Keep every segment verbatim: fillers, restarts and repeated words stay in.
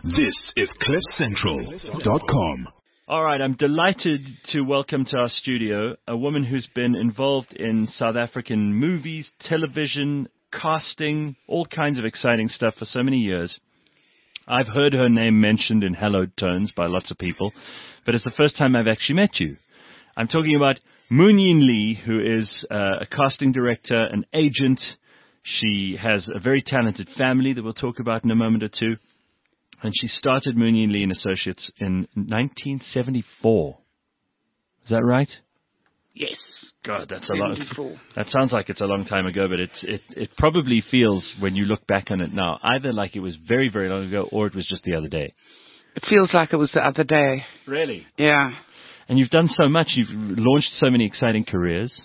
This is cliff central dot com. All right, I'm delighted to welcome to our studio a woman who's been involved in South African movies, television, casting, all kinds of exciting stuff for so many years. I've heard her name mentioned in hallowed tones by lots of people, but it's the first time I've actually met you. I'm talking about Moon Yin Lee, who is uh, a casting director, an agent. She has a very talented family that we'll talk about in a moment or two. And she started Moon Yin Lee and Associates in nineteen seventy-four. Is that right? Yes. God, that's a long. That sounds like it's a long time ago, but it it it probably feels, when you look back on it now, either like it was very very long ago or it was just the other day. It feels like it was the other day. Really? Yeah. And you've done so much. You've launched so many exciting careers.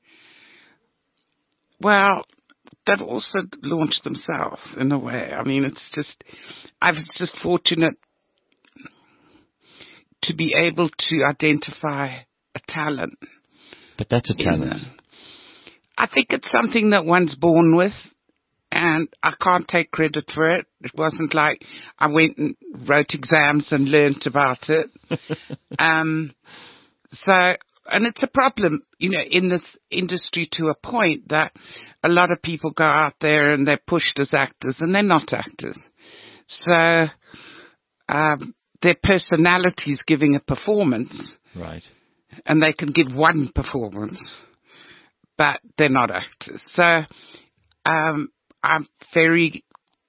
Well, they've also launched themselves in a way. I mean, it's just, I was just fortunate to be able to identify a talent. But that's a talent. The, I think it's something that one's born with, and I can't take credit for it. It wasn't like I went and wrote exams and learnt about it. um, so, and it's a problem, you know, in this industry to a point that a lot of people go out there and they're pushed as actors and they're not actors. So, um, their personality is giving a performance. Right. And they can give one performance, but they're not actors. So, um, I'm very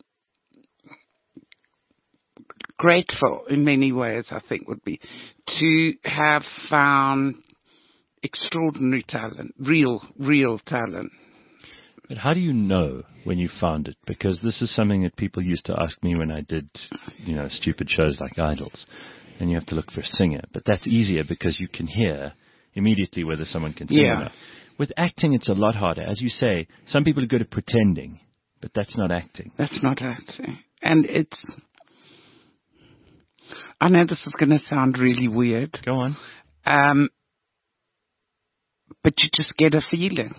grateful in many ways, I think would be, to have found extraordinary talent, real, real talent. But how do you know when you found it? Because this is something that people used to ask me when I did, you know, stupid shows like Idols. And you have to look for a singer. But that's easier because you can hear immediately whether someone can sing yeah. or not. With acting, it's a lot harder. As you say, some people are good at pretending, but that's not acting. That's not acting. And it's... I know this is going to sound really weird. Go on. Um, but you just get a feeling.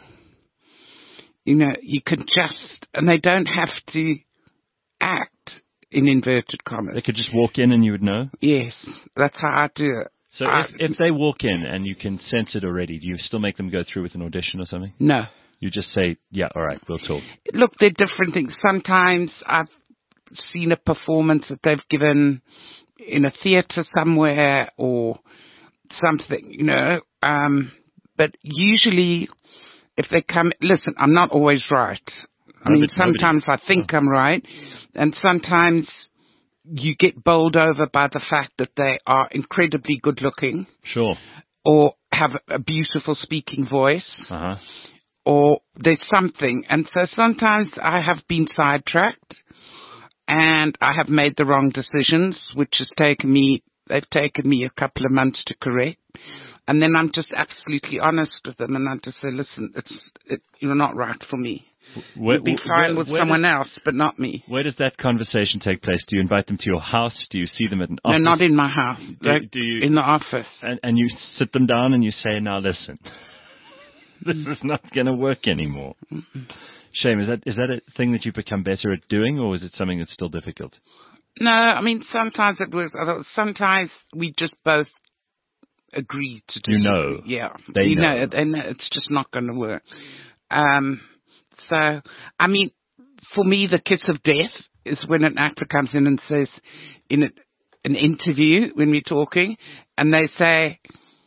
You know, you can just... And they don't have to act, in inverted commas. They could just walk in and you would know? Yes, that's how I do it. So I, if, if they walk in and you can sense it already, do you still make them go through with an audition or something? No. You just say, yeah, all right, we'll talk. Look, they're different things. Sometimes I've seen a performance that they've given in a theatre somewhere or something, you know. Um, but usually if they come... Listen, I'm not always right. I no, mean, sometimes nobody. I think oh. I'm right. And sometimes you get bowled over by the fact that they are incredibly good looking. Sure. Or have a beautiful speaking voice. Uh-huh. Or there's something. And so sometimes I have been sidetracked and I have made the wrong decisions, which has taken me, they've taken me a couple of months to correct. And then I'm just absolutely honest with them and I just say, listen, it's, it, you're not right for me. Where, You'd be fine where, with where someone does, else, but not me. Where does that conversation take place? Do you invite them to your house? Do you see them at an office? No, not in my house. Do, do you, in the office. And, and you sit them down and you say, now listen, this is not going to work anymore. Mm-mm. Shame, is that is that a thing that you've become better at doing, or is it something that's still difficult? No, I mean, sometimes it works. Sometimes we just both agree to do You know. Yeah. They you know. know. And it's just not going to work. Um, so, I mean, for me, the kiss of death is when an actor comes in and says, in a, an interview, when we're talking, and they say,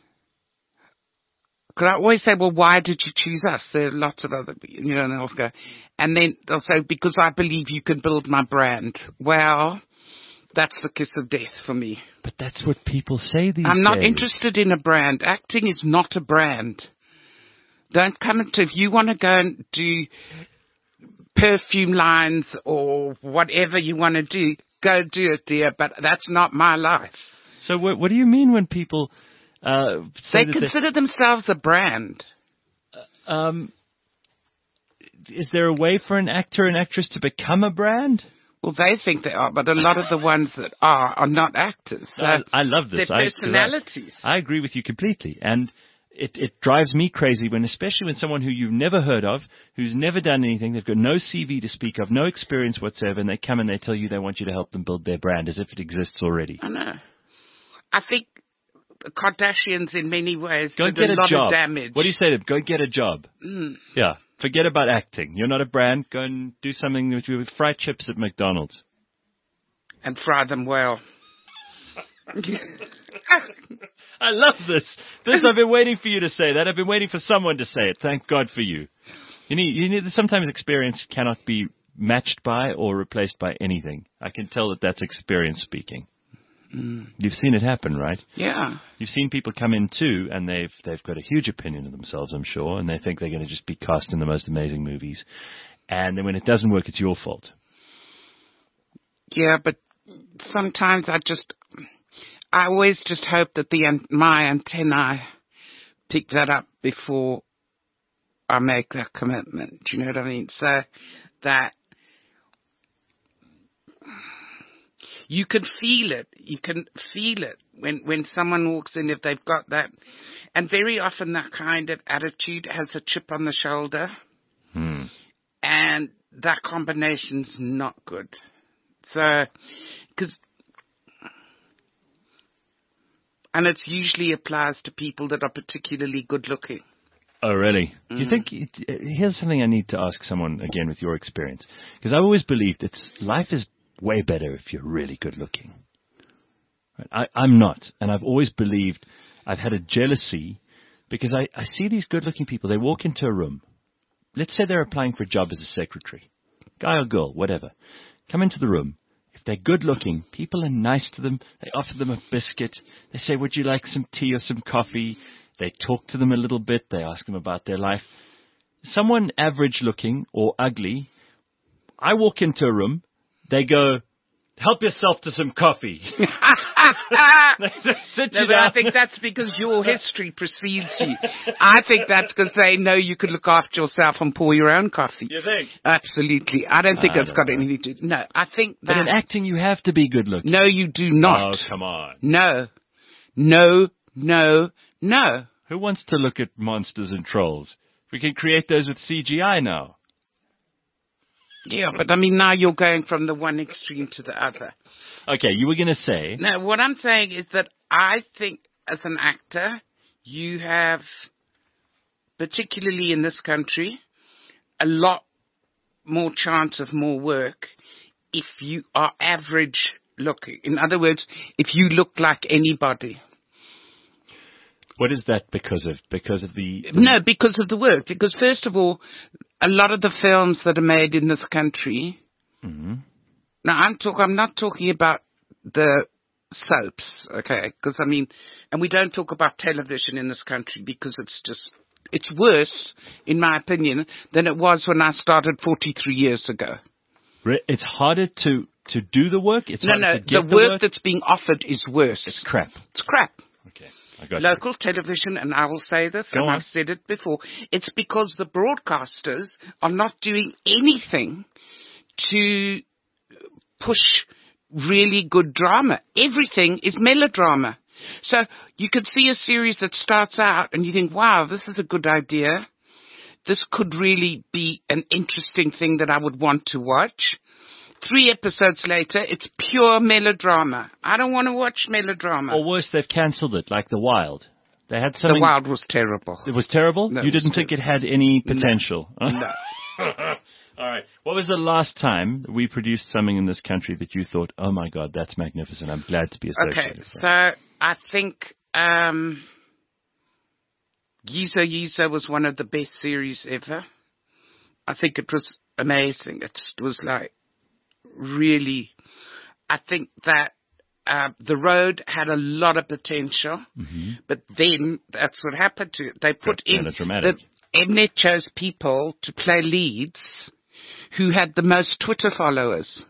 because I always say, well, why did you choose us? There are lots of other, you know, and they'll go, and then they'll say, because I believe you can build my brand. Well, that's the kiss of death for me. But that's what people say these days. I'm not interested in a brand. Acting is not a brand. Don't come into, if you want to go and do perfume lines or whatever you want to do, go do it, dear, but that's not my life. So what, what do you mean when people... Uh, they consider they, themselves a brand. Uh, um, is there a way for an actor and actress to become a brand? Well, they think they are, but a lot of the ones that are are not actors. So I, I love this. Their personalities. I, I, I agree with you completely. And it, it drives me crazy when, especially when someone who you've never heard of, who's never done anything, they've got no C V to speak of, no experience whatsoever, and they come and they tell you they want you to help them build their brand as if it exists already. I know. I think the Kardashians, in many ways, Go did get a a lot job. of damage. What do you say to them? Go get a job. Mm. Yeah. Forget about acting. You're not a brand. Go and do something with with fried chips at McDonald's. And fry them well. I love this. This I've been waiting for you to say that. I've been waiting for someone to say it. Thank God for you. You need, you need. Sometimes experience cannot be matched by or replaced by anything. I can tell that that's experience speaking. Mm. You've seen it happen, right? Yeah. You've seen people come in too, and they've they've got a huge opinion of themselves, I'm sure, and they think they're going to just be cast in the most amazing movies. And then when it doesn't work, it's your fault. Yeah, but sometimes I just, I always just hope that the an- my antennae pick that up before I make that commitment. Do you know what I mean? So that you can feel it. You can feel it when, when someone walks in, if they've got that. And very often that kind of attitude has a chip on the shoulder. Hmm. And that combination's not good. So, because, and it usually applies to people that are particularly good looking. Oh, really? Mm. Do you think, here's something I need to ask someone again with your experience. Because I always believed that life is way better if you're really good looking. Right? I, I'm not. And I've always believed, I've had a jealousy because I, I see these good looking people. They walk into a room. Let's say they're applying for a job as a secretary. Guy or girl, whatever. Come into the room. If they're good looking, people are nice to them. They offer them a biscuit. They say, would you like some tea or some coffee? They talk to them a little bit. They ask them about their life. Someone average looking or ugly, I walk into a room. They go, help yourself to some coffee. They sit No, you but down. I think that's because your history precedes you. I think that's because they know you could look after yourself and pour your own coffee. You think? Absolutely. I don't think I that's don't got know. anything to do. No, I think But that. in acting, you have to be good looking. No, you do not. Oh, come on. No. No, no, no. Who wants to look at monsters and trolls? We can create those with C G I now. Yeah, but I mean, now you're going from the one extreme to the other. Okay, you were going to say... No, what I'm saying is that I think as an actor, you have, particularly in this country, a lot more chance of more work if you are average looking. In other words, if you look like anybody. What is that because of? Because of the... the No, because of the work. Because first of all, a lot of the films that are made in this country... Mm-hmm. Now, I'm talk. I'm not talking about the soaps, okay? Because, I mean, and we don't talk about television in this country because it's just, it's worse, in my opinion, than it was when I started forty-three years ago. It's harder to, to do the work? It's No, harder no, to get the the work, work that's being offered is worse. It's crap. It's crap. Okay, I got Local you. television, and I will say this, Go and on. I've said it before, it's because the broadcasters are not doing anything to push really good drama. Everything is melodrama. So you could see a series that starts out and you think, wow, this is a good idea. This could really be an interesting thing that I would want to watch. Three episodes later, it's pure melodrama. I don't want to watch melodrama. Or worse, they've cancelled it, like The Wild. They had something... The Wild was terrible. It was terrible? No, you it was didn't think it had any potential? No. All right. What was the last time we produced something in this country that you thought, oh, my God, that's magnificent. I'm glad to be associated Okay, with so that. I think um, Yizo Yizo was one of the best series ever. I think it was amazing. It was like really, I think that uh, The Road had a lot of potential, Mm-hmm. but then that's what happened to it. They put Got in, melodramatic. the Mnet chose people to play leads who had the most Twitter followers.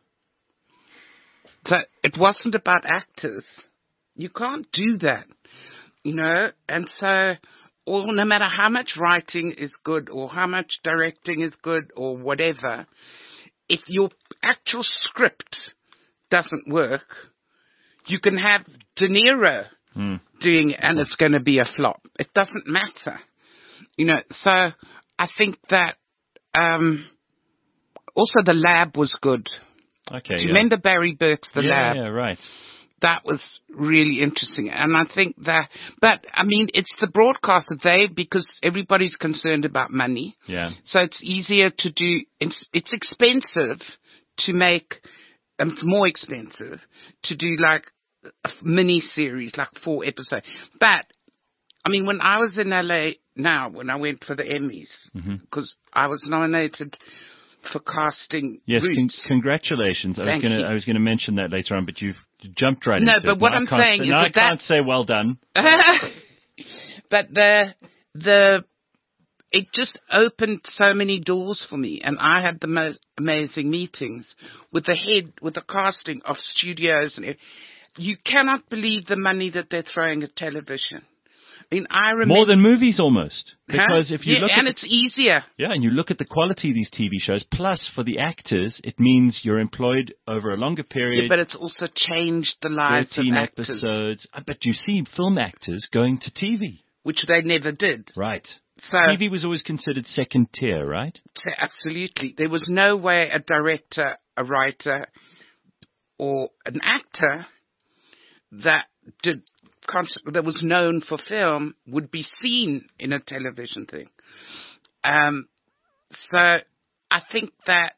So it wasn't about actors. You can't do that, you know, and so, or no matter how much writing is good or how much directing is good or whatever, if your actual script doesn't work, you can have De Niro Mm. doing it and it's going to be a flop. It doesn't matter. You know, so I think that um, also the lab was good. Okay. Do you yeah. remember Barry Burke's The yeah, Lab? Yeah, right. That was really interesting. And I think that, but I mean, it's the broadcaster, they, because everybody's concerned about money. Yeah. So it's easier to do, it's, it's expensive to make, um, it's more expensive to do like a mini series, like four episodes. But, I mean, when I was in L A now, when I went for the Emmys, because mm-hmm. I was nominated for casting Yes, con- Roots. congratulations. I Thank was going you. to I was going to mention that later on, but you've jumped right no, into it. No, but what now I'm I saying say, is now that I can't say well done. But the the it just opened so many doors for me, and I had the most amazing meetings with the head, with the casting of studios, and everything. You cannot believe the money that they're throwing at television. I mean, I remember more than movies almost, because huh? if you yeah, look and at it's the, easier. Yeah, and you look at the quality of these T V shows. Plus, for the actors, it means you're employed over a longer period. Yeah, but it's also changed the lives of actors. episodes. But you see film actors going to T V, which they never did. Right. So T V was always considered second tier, right? Absolutely. There was no way a director, a writer, or an actor that did that was known for film would be seen in a television thing. Um, so I think that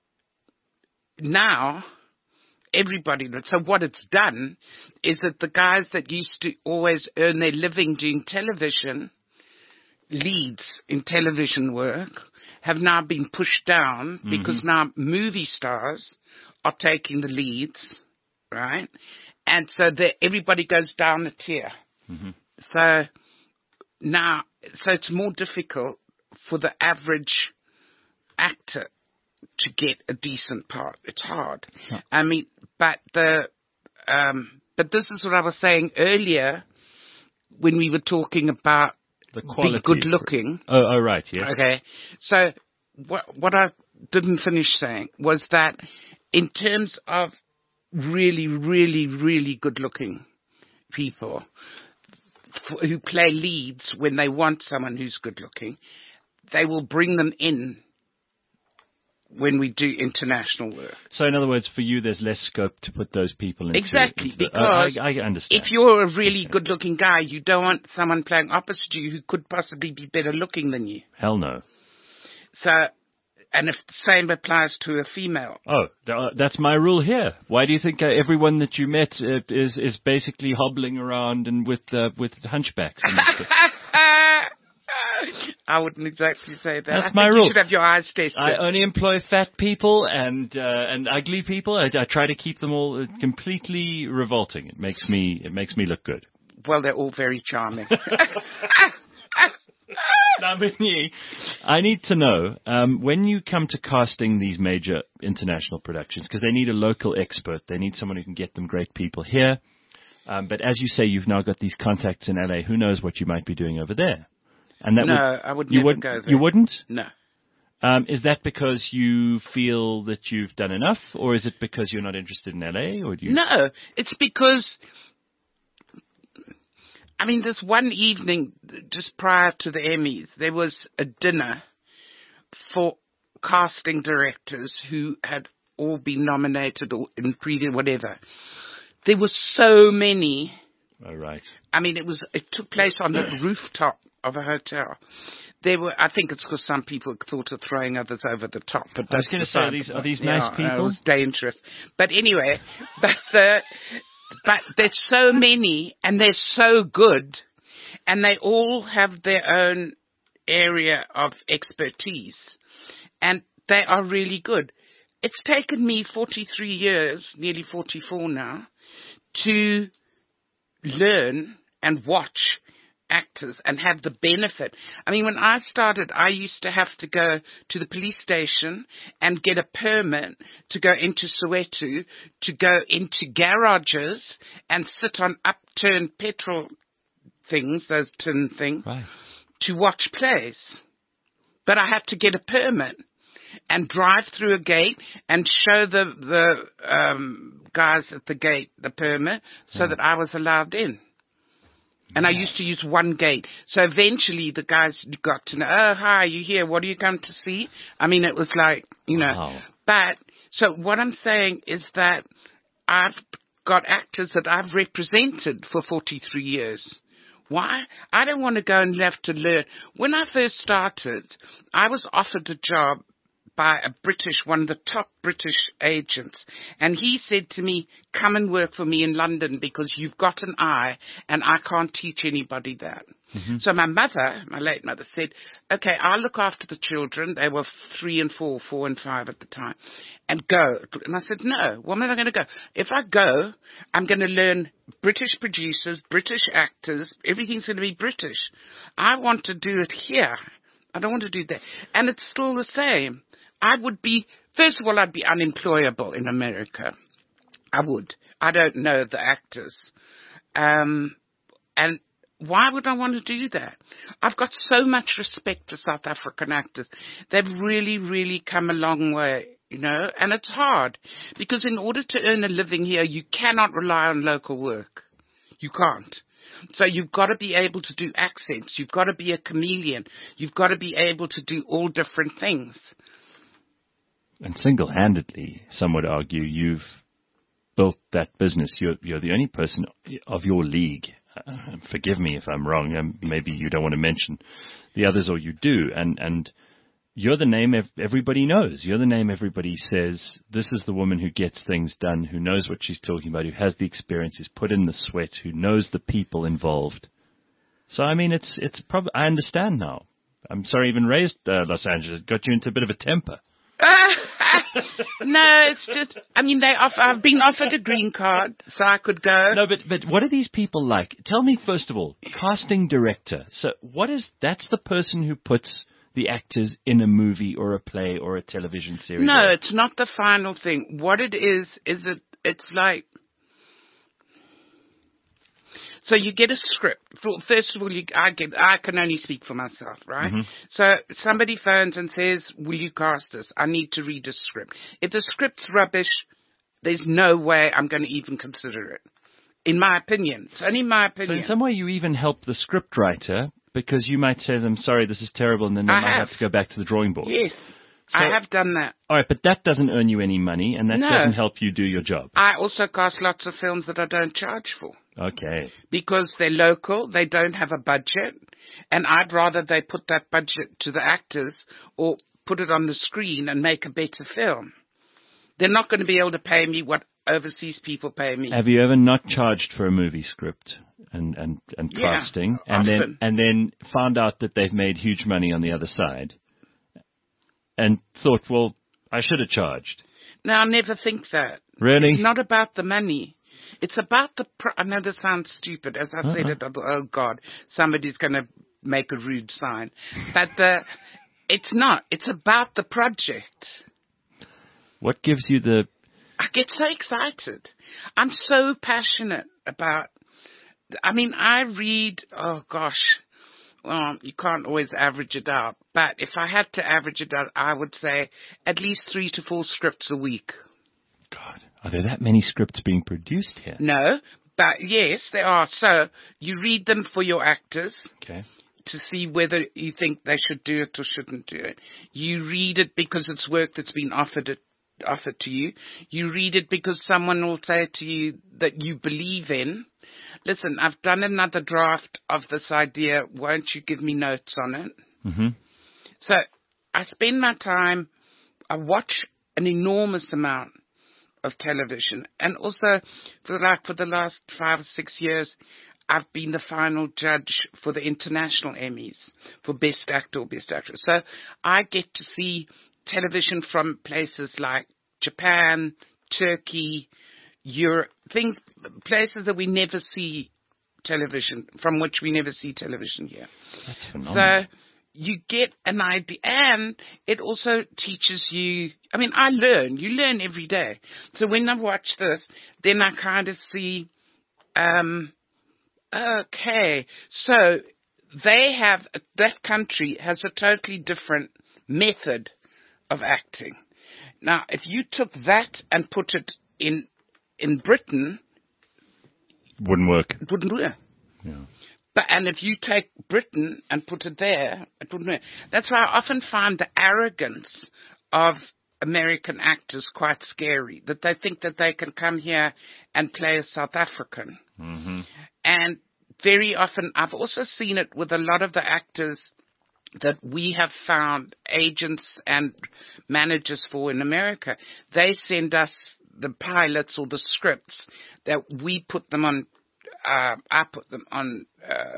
now everybody knows. So what it's done is that the guys that used to always earn their living doing television, leads in television work, have now been pushed down mm-hmm. because now movie stars are taking the leads, right? And so the, everybody goes down a tier. Mm-hmm. So now, so it's more difficult for the average actor to get a decent part. It's hard. Huh. I mean, but the, um, but this is what I was saying earlier when we were talking about the quality. Be good looking. Oh, oh, right, yes. Okay. So what, what I didn't finish saying was that in terms of really, really, really good-looking people f- who play leads when they want someone who's good-looking, they will bring them in when we do international work. So, in other words, for you, there's less scope to put those people into. Exactly, into the, because uh, I, I understand. If you're a really okay. good-looking guy, you don't want someone playing opposite you who could possibly be better-looking than you. Hell no. So. And if the same applies to a female. Oh, that's my rule here. Why do you think uh, everyone that you met uh, is is basically hobbling around and with uh, with hunchbacks? And I wouldn't exactly say that. That's I my think rule. You should have your eyes tested. I only employ fat people and uh, and ugly people. I, I try to keep them all completely revolting. It makes me it makes me look good. Well, they're all very charming. Now, Vinny, I need to know, um, when you come to casting these major international productions, because they need a local expert, they need someone who can get them great people here. Um, but as you say, you've now got these contacts in L A. Who knows what you might be doing over there? And that no, would, I would you never would, go there. You wouldn't? No. Um, is that because you feel that you've done enough, or is it because you're not interested in L A? Or do you? No, it's because... I mean, this one evening, just prior to the Emmys, there was a dinner for casting directors who had all been nominated or in previous whatever. There were so many. Oh, right. I mean, it was it took place on the rooftop of a hotel. There were, I think it's because some people thought of throwing others over the top. But I was going to say, are these, are these nice yeah, people? It was dangerous. But anyway, but the... But there's so many, and they're so good, and they all have their own area of expertise, and they are really good. It's taken me forty-three years, nearly forty-four now, to learn and watch actors and have the benefit. I mean, when I started, I used to have to go to the police station and get a permit to go into Soweto, to go into garages and sit on upturned petrol things, those tin things, right. to watch plays. But I had to get a permit and drive through a gate and show the, the um, guys at the gate the permit so yeah. that I was allowed in. And I used to use one gate. So eventually the guys got to know, oh, hi, you here? What are you come to see? I mean, it was like, you know. Wow. But, so what I'm saying is that I've got actors that I've represented for forty-three years. Why? I don't want to go and have to learn. When I first started, I was offered a job by a British, one of the top British agents. And he said to me, come and work for me in London because you've got an eye and I can't teach anybody that. Mm-hmm. So my mother, my late mother said, okay, I'll look after the children. They were three and four, four and five at the time, and go. And I said, no, where am I going to go? If I go, I'm going to learn British producers, British actors. Everything's going to be British. I want to do it here. I don't want to do that. And it's still the same. I would be, first of all, I'd be unemployable in America. I would. I don't know the actors. Um, and why would I want to do that? I've got so much respect for South African actors. They've really, really come a long way, you know, and it's hard because in order to earn a living here, you cannot rely on local work. You can't. So you've got to be able to do accents. You've got to be a chameleon. You've got to be able to do all different things. And single-handedly, some would argue, you've built that business. You're, you're the only person of your league. Uh, forgive me if I'm wrong. Um, maybe you don't want to mention the others, or you do. And and you're the name ev- everybody knows. You're the name everybody says, this is the woman who gets things done, who knows what she's talking about, who has the experience, who's put in the sweat, who knows the people involved. So, I mean, it's it's probably, I understand now. I'm sorry I even raised uh, Los Angeles. It got you into a bit of a temper. No, it's just, I mean, they offer, I've been offered a green card, so I could go. No, but, but what are these people like? Tell me, first of all, casting director. So what is, that's the person who puts the actors in a movie or a play or a television series? No, it's not the final thing. What it is, is it, it's like, so you get a script. First of all, you, I get, I can only speak for myself, right? Mm-hmm. So somebody phones and says, will you cast us? I need to read a script. If the script's rubbish, there's no way I'm going to even consider it. In my opinion. It's only my opinion. So in some way you even help the script writer because you might say to them, sorry, this is terrible, and then they I might have. have to go back to the drawing board. Yes. So, I have done that. All right, but that doesn't earn you any money, and that no. doesn't help you do your job. I also cast lots of films that I don't charge for. Okay. Because they're local, they don't have a budget, and I'd rather they put that budget to the actors or put it on the screen and make a better film. They're not going to be able to pay me what overseas people pay me. Have you ever not charged for a movie script and, and, and yeah, casting, and often. then and then found out that they've made huge money on the other side, and thought, well, I should have charged? No, I never think that. Really? It's not about the money. It's about the, pro- I know this sounds stupid. As I uh-huh. said it, I thought, oh God, somebody's going to make a rude sign. But the, it's not. It's about the project. What gives you the... I get so excited. I'm so passionate about, I mean, I read, oh gosh, well, you can't always average it out. But if I had to average it out, I would say at least three to four scripts a week. God, are there that many scripts being produced here? No, but yes, there are. So you read them for your actors. Okay. To see whether you think they should do it or shouldn't do it. You read it because it's work that's been offered it, offered to you. You read it because someone will say to you that you believe in. Listen, I've done another draft of this idea. Won't you give me notes on it? Mm-hmm. So I spend my time, I watch an enormous amount of television. And also, for like for the last five or six years, I've been the final judge for the international Emmys for Best Actor or Best Actress. So I get to see television from places like Japan, Turkey, Europe, things, places that we never see television, from which we never see television here. That's phenomenal. So you get an idea, and it also teaches you, I mean, I learn, you learn every day. So when I watch this, then I kind of see, um, okay, so they have, that country has a totally different method of acting. Now, if you took that and put it in in Britain, wouldn't work. it wouldn't work. Yeah. But and if you take Britain and put it there, it wouldn't work. That's why I often find the arrogance of American actors quite scary, that they think that they can come here and play a South African. Mm-hmm. And very often, I've also seen it with a lot of the actors that we have found agents and managers for in America. They send us the pilots or the scripts that we put them on, uh, I put them on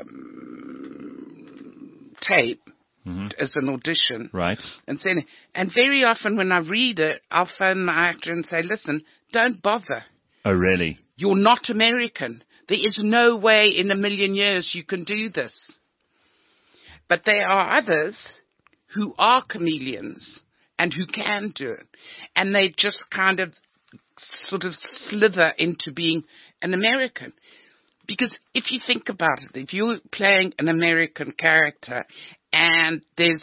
um, tape. Mm-hmm. As an audition. Right. And send it. And very often when I read it, I'll phone the actor and say, listen, don't bother. Oh, really? You're not American. There is no way in a million years you can do this. But there are others who are chameleons and who can do it. And they just kind of sort of slither into being an American. Because if you think about it, if you're playing an American character and there's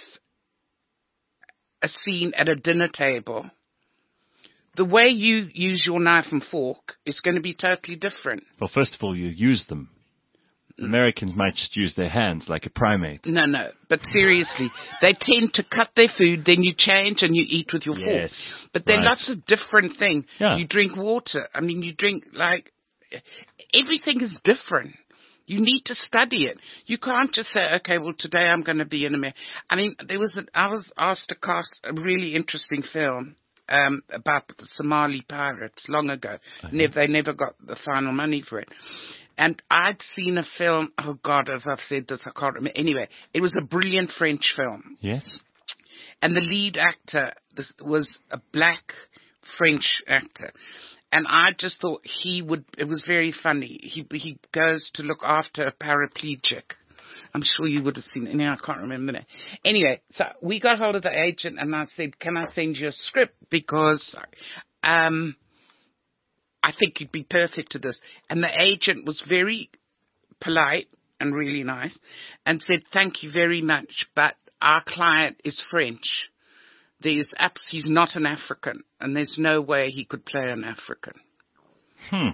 a scene at a dinner table, the way you use your knife and fork is going to be totally different. Well, first of all, you use them. Americans might just use their hands like a primate. No, no. But seriously, they tend to cut their food, then you change and you eat with your Yes, fork. But there are right. lots of different things. Yeah. You drink water. I mean, you drink like... Everything is different. You need to study it. You can't just say, okay, well, today I'm going to be in America. I mean, there was a, I was asked to cast a really interesting film um, about the Somali pirates long ago. Okay. Never, they never got the final money for it. And I'd seen a film, oh, God, as I've said this, I can't remember. Anyway, it was a brilliant French film. Yes. And the lead actor this was a black French actor. And I just thought he would, it was very funny. He he goes to look after a paraplegic. I'm sure you would have seen it. Now I can't remember that. Anyway, so we got hold of the agent and I said, can I send you a script? Because um, I think you'd be perfect to this. And the agent was very polite and really nice and said, thank you very much, but our client is French. There's abs- he's not an African, and there's no way he could play an African. Hmm.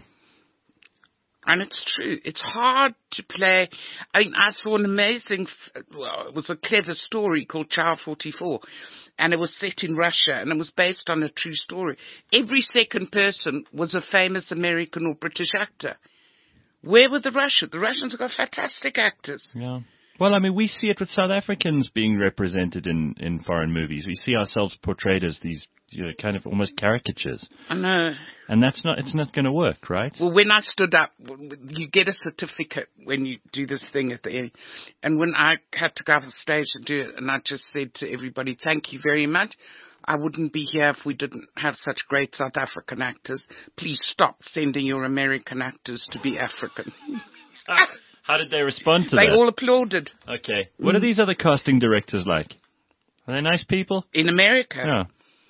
And it's true. It's hard to play. I mean, I saw an amazing, well, it was a clever story called Child forty-four, and it was set in Russia, and it was based on a true story. Every second person was a famous American or British actor. Where were the Russians? The Russians have got fantastic actors. Yeah. Well, I mean, we see it with South Africans being represented in, in foreign movies. We see ourselves portrayed as these, you know, kind of almost caricatures. I know. And that's not, it's not going to work, right? Well, when I stood up, you get a certificate when you do this thing at the end. And when I had to go off the stage and do it, and I just said to everybody, thank you very much. I wouldn't be here if we didn't have such great South African actors. Please stop sending your American actors to be African. How did they respond to they that? They all applauded. Okay. What mm. are these other casting directors like? Are they nice people? In America? Yeah.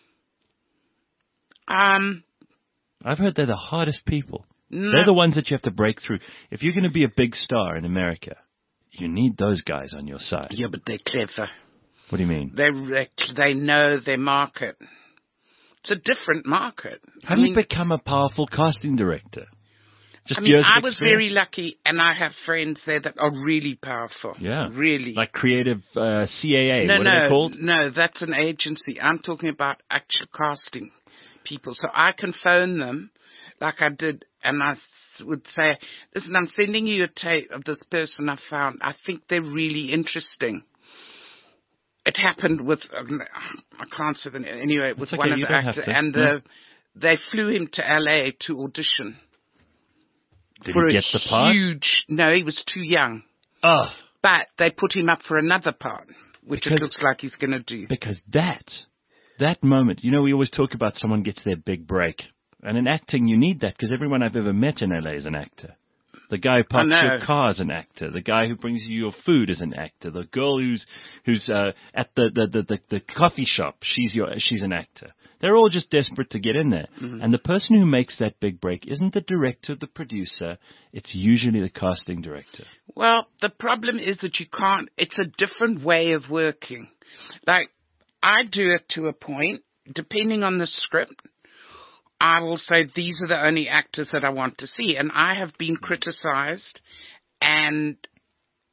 Um, I've heard they're the hardest people. No. They're the ones that you have to break through. If you're going to be a big star in America, you need those guys on your side. Yeah, but they're clever. What do you mean? They they, they know their market. It's a different market. How I do mean, you become a powerful casting director? Just I mean, years I of was experience? very lucky, and I have friends there that are really powerful. Yeah. Really. Like creative uh, C A A, no, what no, are they called? No, that's an agency. I'm talking about actual casting people. So I can phone them like I did, and I would say, listen, I'm sending you a tape of this person I found. I think they're really interesting. It happened with, I can't say the name, anyway, with okay, one of you the don't actors, have to. and yeah. uh, they flew him to L A to audition. Did for he a get the part? Huge, no, he was too young. Oh. But they put him up for another part, which because, it looks like he's going to do. Because that, that moment, you know, we always talk about someone gets their big break. And in acting, you need that, because everyone I've ever met in L A is an actor. The guy who parks your car is an actor. The guy who brings you your food is an actor. The girl who's who's uh, at the, the, the, the, the coffee shop, she's your she's an actor. They're all just desperate to get in there. Mm-hmm. And the person who makes that big break isn't the director, the producer. It's usually the casting director. Well, the problem is that you can't. It's a different way of working. Like, I do it to a point, depending on the script. I will say these are the only actors that I want to see. And I have been criticized and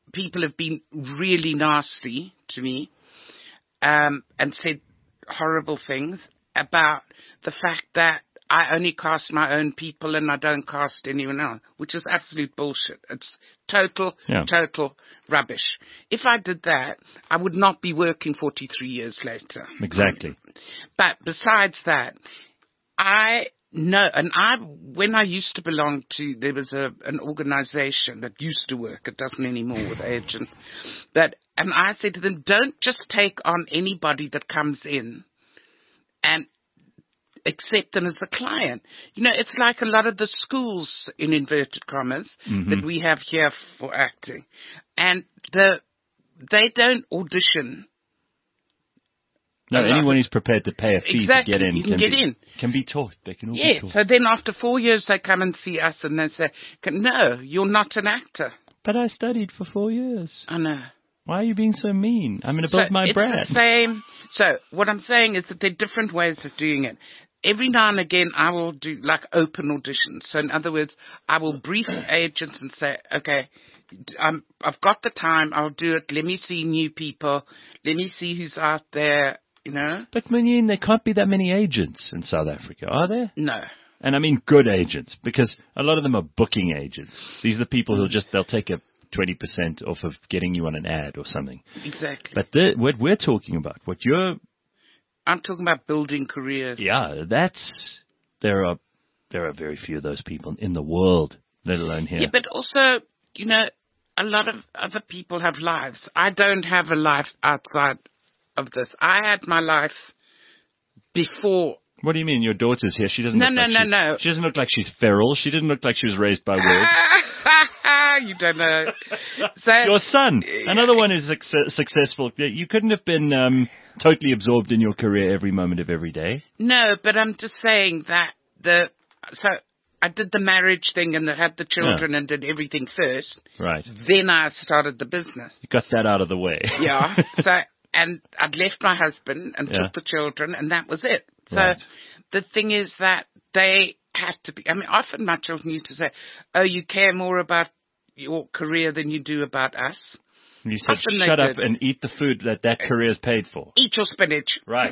people have been really nasty to me um, and said horrible things about the fact that I only cast my own people and I don't cast anyone else, which is absolute bullshit. It's total, yeah. total rubbish. If I did that, I would not be working forty-three years later. Exactly. But besides that, I know, and I, when I used to belong to, there was a, an organization that used to work, it doesn't anymore with agents, but, and I said to them, don't just take on anybody that comes in and accept them as a client. You know, it's like a lot of the schools, in inverted commas, mm-hmm. that we have here for acting. And the they don't audition. No, anyone who's prepared to pay a fee exactly, to get in, you can, can get be, in. can be taught. They can all yeah, be taught. So then after four years they come and see us and they say, no, you're not an actor. But I studied for four years. I know. Why are you being so mean? I'm going to build so my it's brand. It's the same. So what I'm saying is that there are different ways of doing it. Every now and again, I will do like open auditions. So in other words, I will brief agents and say, okay, I'm, I've got the time. I'll do it. Let me see new people. Let me see who's out there, you know. But, Manine, there can't be that many agents in South Africa, are there? No. And I mean good agents, because a lot of them are booking agents. These are the people who just, they'll take a twenty percent off of getting you on an ad or something. Exactly. But the, what we're talking about, what you're... I'm talking about building careers. Yeah, that's... There are there are very few of those people in the world, let alone here. Yeah, but also, you know, a lot of other people have lives. I don't have a life outside of this. I had my life before... What do you mean? Your daughter's here. She doesn't no, look no, like no, she, no. She doesn't look like she's feral. She didn't look like she was raised by wolves. You don't know. So, your son, another one is success, successful. You couldn't have been um, totally absorbed in your career every moment of every day. No, but I'm just saying that the so I did the marriage thing and had the children yeah. and did everything first. Right. Then I started the business. You got that out of the way. Yeah. So and I'd left my husband and yeah. took the children, and that was it. So right. the thing is that they had to be. I mean, often my children used to say, "Oh, you care more about your career than you do about us." And you said, often shut up did. and eat the food that that career's paid for. Eat your spinach. Right.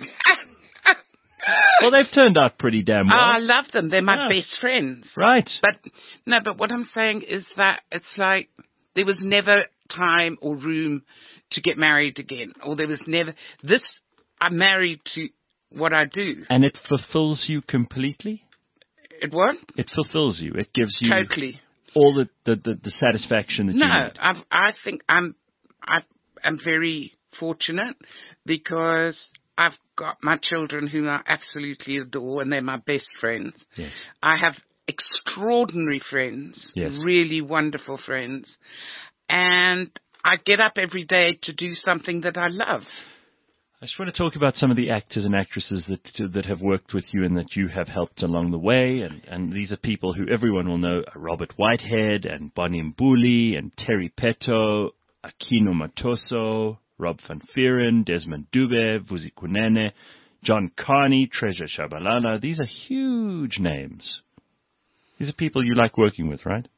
Well, they've turned out pretty damn well. Oh, I love them. They're my yeah. best friends. Right. But, no, but what I'm saying is that it's like there was never time or room to get married again. Or there was never... This, I'm married to what I do. And it fulfills you completely? It what? It fulfills you. It gives you... Totally. All the, the, the, the satisfaction that no, you need. No, I think I'm I am very fortunate because I've got my children whom I absolutely adore and they're my best friends. Yes. I have extraordinary friends, yes. really wonderful friends, and I get up every day to do something that I love. I just want to talk about some of the actors and actresses that that have worked with you and that you have helped along the way. And, and these are people who everyone will know, Robert Whitehead and Bonnie Mbuli and Terry Peto, Aquino Matoso, Rob van Vieren, Desmond Dube, Vusi Kunene, John Carney, Treasure Shabalala. These are huge names. These are people you like working with, right?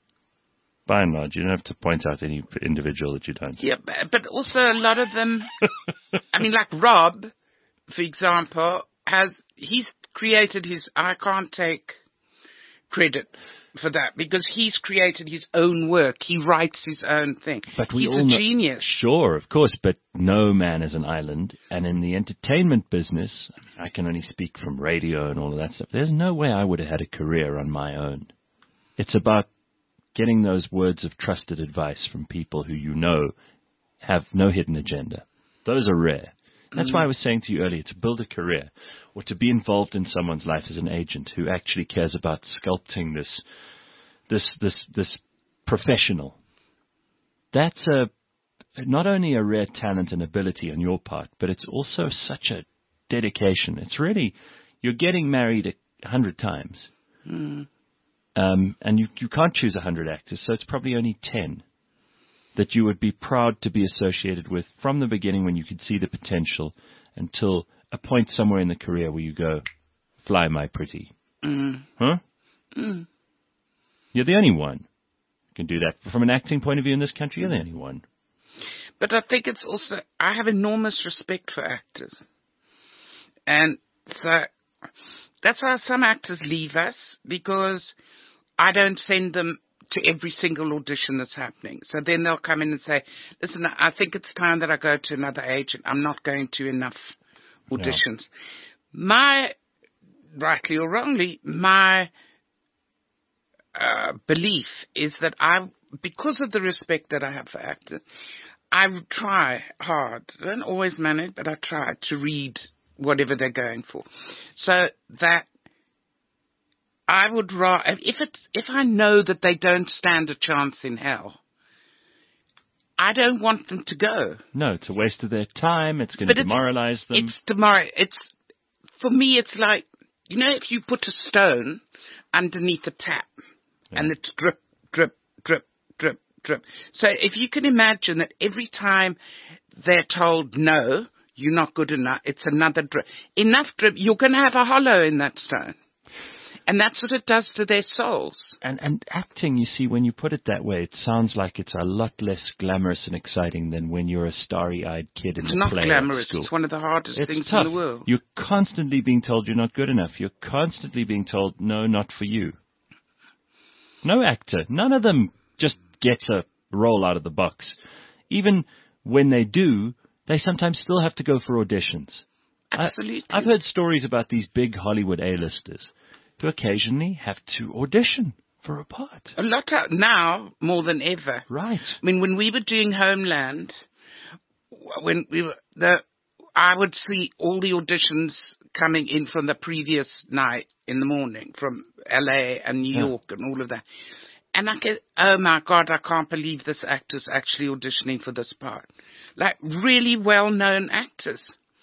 By and large, you don't have to point out any individual that you don't. Yeah, but also a lot of them, I mean, like Rob, for example, has, he's created his, I can't take credit for that because he's created his own work. He writes his own thing. But we he's all a know, genius. Sure, of course, but no man is an island. And in the entertainment business, I can only speak from radio and all of that stuff. There's no way I would have had a career on my own. It's about getting those words of trusted advice from people who you know have no hidden agenda. Those are rare. That's mm. why I was saying to you earlier, to build a career or to be involved in someone's life as an agent who actually cares about sculpting this, this, this, this professional. That's a, not only a rare talent and ability on your part, but it's also such a dedication. It's really, you're getting married a hundred times. Mm. Um, and you, you can't choose a hundred actors, so it's probably only ten that you would be proud to be associated with from the beginning when you could see the potential until a point somewhere in the career where you go, fly my pretty. Mm. Huh? Mm. You're the only one. can do that. From an acting point of view in this country, you're the only one. But I think it's also, I have enormous respect for actors. And so that's why some actors leave us, because I don't send them to every single audition that's happening. So then they'll come in and say, listen, I think it's time that I go to another agent. I'm not going to enough auditions. Yeah. My, rightly or wrongly, my uh, belief is that I, because of the respect that I have for actors, I try hard. I don't always manage, but I try to read whatever they're going for. So that I would rather, if it's, if I know that they don't stand a chance in hell, I don't want them to go. No, it's a waste of their time. It's going to demoralize them. It's demor- It's, for me, it's like, you know, if you put a stone underneath a tap, yeah. and it's drip, drip, drip, drip, drip. So if you can imagine that every time they're told no, you're not good enough, it's another drip. Enough drip, you're going to have a hollow in that stone. And that's what it does to their souls. And and acting, you see, when you put it that way, it sounds like it's a lot less glamorous and exciting than when you're a starry-eyed kid in it's the play. It's not glamorous. School. It's one of the hardest it's things tough. in the world. You're constantly being told you're not good enough. You're constantly being told, no, not for you. No actor, none of them just gets a role out of the box. Even when they do, they sometimes still have to go for auditions. Absolutely. I, I've heard stories about these big Hollywood A-listers who occasionally have to audition for a part. A lot of, now, more than ever. Right. I mean, when we were doing Homeland, when we were, the, I would see all the auditions coming in from the previous night in the morning, from L A and New York yeah. and all of that. And I get, oh my God, I can't believe this actor's actually auditioning for this part. Like, really well-known actors.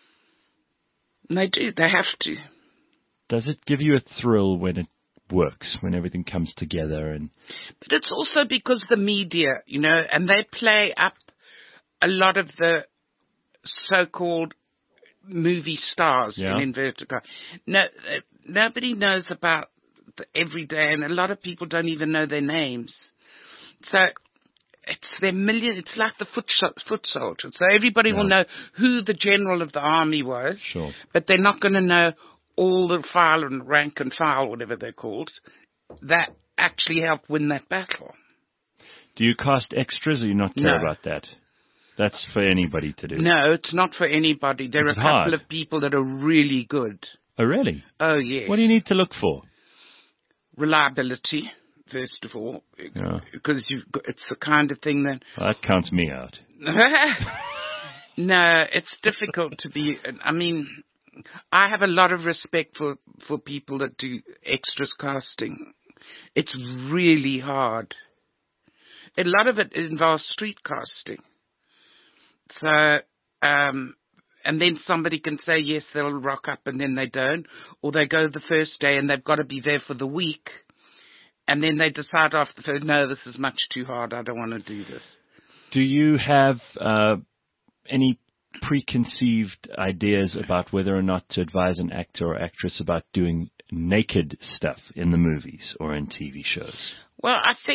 And they do, they have to. Does it give you a thrill when it works, when everything comes together? And But it's also because the media, you know, and they play up a lot of the so-called movie stars yeah. in inverted commas. No, nobody knows about the everyday, and a lot of people don't even know their names. So it's their million. It's like the foot foot soldiers. So everybody yeah. will know who the general of the army was, sure. but they're not going to know all the file and rank and file, whatever they're called, that actually helped win that battle. Do you cast extras, or you not care no. about that? That's for anybody to do. No, it's not for anybody. There Is are it a couple hard? of people that are really good. Oh, really? Oh, yes. What do you need to look for? Reliability, first of all, yeah. because you've got, it's the kind of thing that... Well, that counts me out. No, it's difficult to be... I mean... I have a lot of respect for, for people that do extras casting. It's really hard. A lot of it involves street casting. So, um, and then somebody can say, yes, they'll rock up, and then they don't. Or they go the first day and they've got to be there for the week. And then they decide after the first, no, this is much too hard. I don't want to do this. Do you have uh, any preconceived ideas about whether or not to advise an actor or actress about doing naked stuff in the movies or in T V shows? Well, I think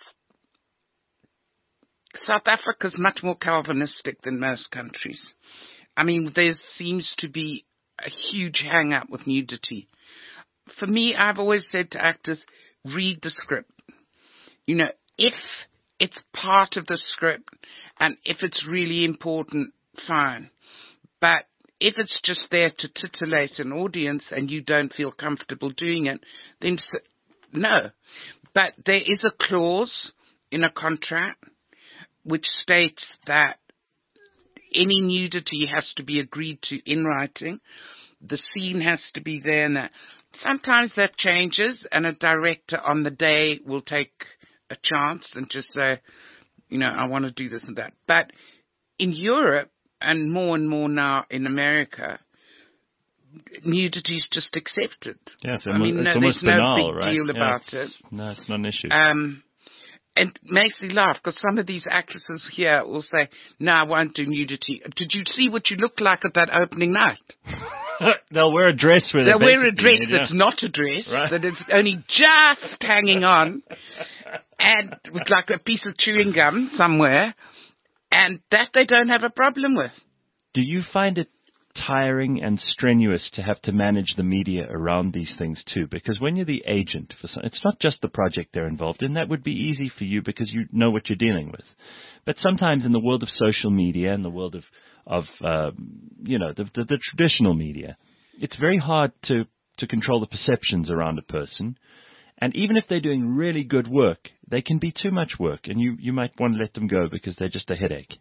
South Africa's much more Calvinistic than most countries. I mean, there seems to be a huge hang-up with nudity. For me, I've always said to actors, read the script. You know, if it's part of the script and if it's really important, fine. But if it's just there to titillate an audience and you don't feel comfortable doing it, then no. But there is a clause in a contract which states that any nudity has to be agreed to in writing. The scene has to be there, and that. Sometimes that changes, and a director on the day will take a chance and just say, you know, I want to do this and that. But in Europe, and more and more now in America, nudity is just accepted. Yeah, it's I mean, it's no, almost there's banal, no big right? deal yeah, about it. No, it's not an issue. Um, it makes me laugh because some of these actresses here will say, no, I won't do nudity. Did you see what you looked like at that opening night? They'll wear a dress with They'll it. wear a dress yeah. that's not a dress, right. that is only just hanging on. and with like a piece of chewing gum somewhere, and that they don't have a problem with. Do you find it tiring and strenuous to have to manage the media around these things too? Because when you're the agent for some, it's not just the project they're involved in. That would be easy for you because you know what you're dealing with. But sometimes in the world of social media and the world of, of uh, you know, the, the, the traditional media, it's very hard to, to control the perceptions around a person. And even if they're doing really good work, they can be too much work, and you, you might want to let them go because they're just a headache.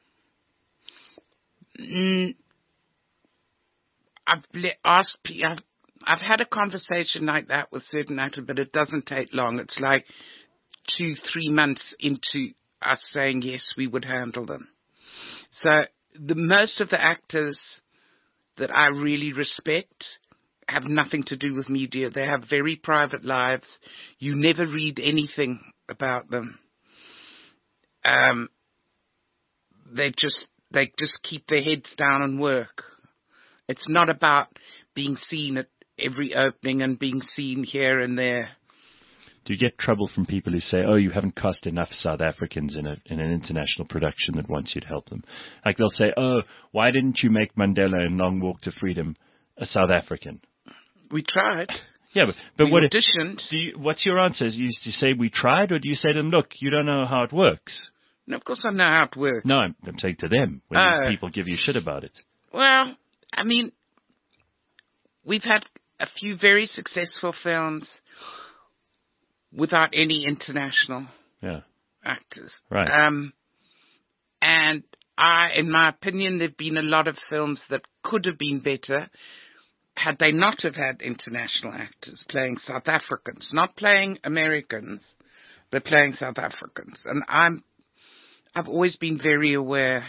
Mm. I've asked, I've, I've had a conversation like that with certain actors, but it doesn't take long. It's like two, three months into us saying, yes, we would handle them. So the most of the actors that I really respect have nothing to do with media. They have very private lives. You never read anything about them. Um, they just, they just keep their heads down and work. It's not about being seen at every opening and being seen here and there. Do you get trouble from people who say, oh, you haven't cast enough South Africans in a in an international production that wants you to help them? Like they'll say, oh, why didn't you make Mandela in Long Walk to Freedom a South African? We tried. Yeah, but, but we what auditioned. Do you, what's your answer? Do you, do you say we tried, or do you say to them, look, you don't know how it works? No, of course I know how it works. No, I'm, I'm saying to them, when uh, these people give you shit about it. Well, I mean, we've had a few very successful films without any international yeah. actors. Right. Um, and I, in my opinion, there have been a lot of films that could have been better had they not have had international actors playing South Africans, not playing Americans, they're playing South Africans. And I'm, I've always been very aware,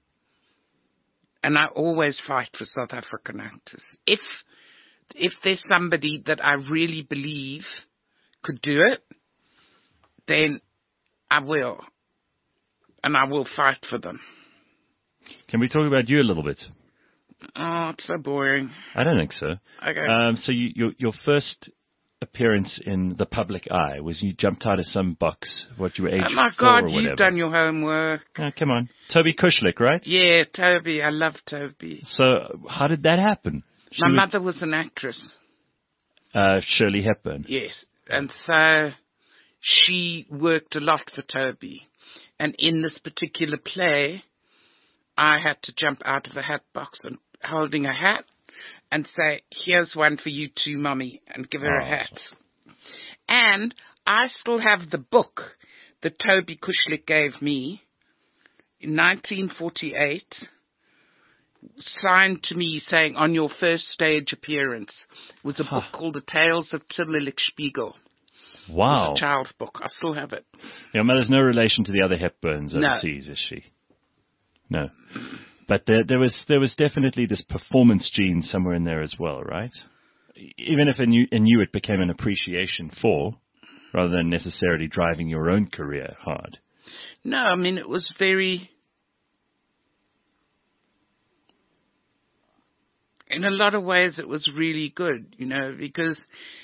and I always fight for South African actors. If, if there's somebody that I really believe could do it, then I will. And I will fight for them. Can we talk about you a little bit? Oh, it's so boring. I don't think so. Okay. Um, so you, your, your first appearance in the public eye was you jumped out of some box, what you were age Oh my four God, or whatever. you've done your homework. Oh, come on. Toby Kushlik, right? Yeah, Toby. I love Toby. So how did that happen? She My was, mother was an actress. Uh, Shirley Hepburn. Yes. And so she worked a lot for Toby. And in this particular play, I had to jump out of a hat box and holding a hat and say, here's one for you too, Mummy, and give her oh. a hat. And I still have the book that Toby Kushlik gave me in nineteen forty-eight, signed to me saying, on your first stage appearance, was a huh. book called The Tales of Tillich Spiegel. Wow. It was a child's book. I still have it. Your mother's no relation to the other Hepburns No. overseas, is she? No. But there, there was there was definitely this performance gene somewhere in there as well, right? Even if in you, in you it became an appreciation for, rather than necessarily driving your own career hard. No, I mean, it was very... In a lot of ways, it was really good, you know, because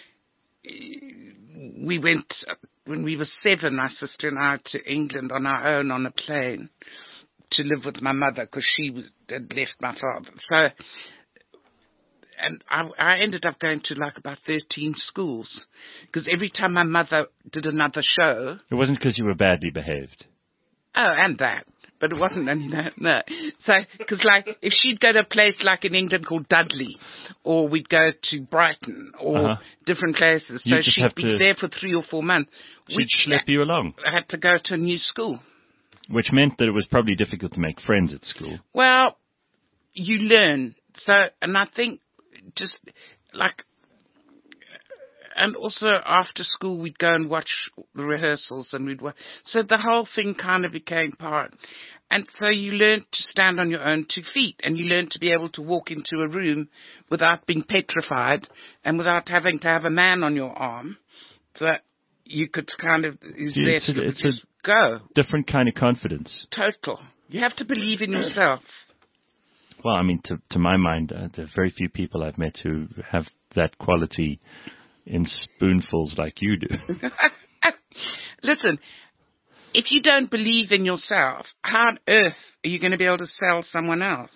we went, when we were seven, my sister and I, to England on our own on a plane to live with my mother because she was, had left my father. So, and I, I ended up going to like about thirteen schools because every time my mother did another show... It wasn't because you were badly behaved. Oh, and that. But it wasn't only that, no. So, because like, if she'd go to a place like in England called Dudley, or we'd go to Brighton, or uh-huh. different places, so You'd just she'd have be to, there for three or four months. She'd we schlep you along. had to go to a new school. Which meant that it was probably difficult to make friends at school. Well, you learn. So, and I think just like, and also after school we'd go and watch the rehearsals and we'd watch. So the whole thing kind of became part. And so you learn to stand on your own two feet and you learn to be able to walk into a room without being petrified and without having to have a man on your arm. So that you could kind of, is See, there it's to a, it's just a go. different kind of confidence. Total. You have to believe in yourself. Well, I mean, to to my mind, uh, there are very few people I've met who have that quality in spoonfuls like you do. Listen, if you don't believe in yourself, how on earth are you going to be able to sell someone else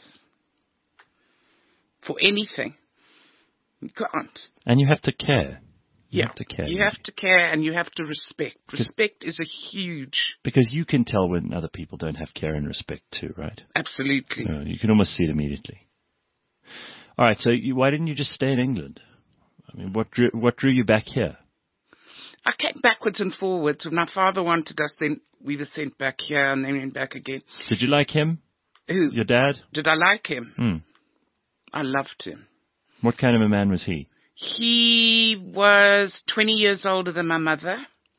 for anything? You can't. And you have to care. You yeah, have to care. You have to care and you have to respect. Respect is a huge... Because you can tell when other people don't have care and respect too, right? Absolutely. You know, you can almost see it immediately. All right, so you, why didn't you just stay in England? I mean, what drew, what drew you back here? I came backwards and forwards. When my father wanted us, then we were sent back here and then went back again. Did you like him? Who? Your dad? Did I like him? Mm. I loved him. What kind of a man was he? He was twenty years older than my mother.